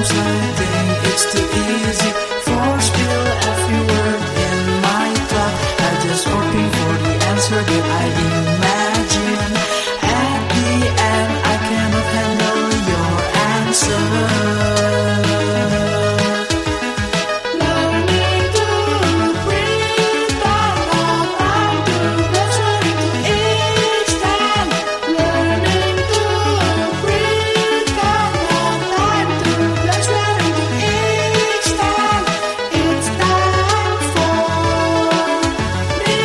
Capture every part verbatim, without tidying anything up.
Sometimes I think it's too easy for spill every word in my thought. I'm just hoping for the answer that I imagine. At the end, I cannot handle your answer. Learning to breathe down all I do, that's learning to each time. Learning to breathe down all I do, that's learning to each time. It's time for the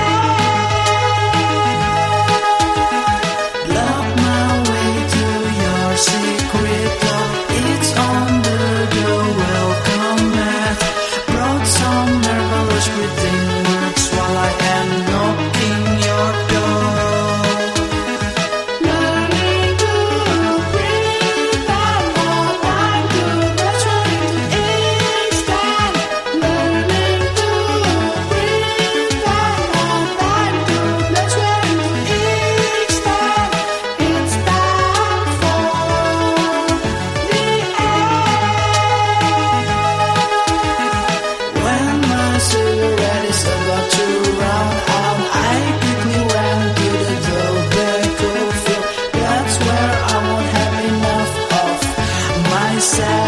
end. Love my way to your secret door. It's under the welcome mat. Brought some marvelous breathing words while I am knocking your door. Learning to breathe down all I do, that's learning to each time. Learning to breathe down all I do, that's learning to each time. It's time for the end. When my cigarette is about to run out, I quickly went to the tobacco field. That's where I won't have enough of myself.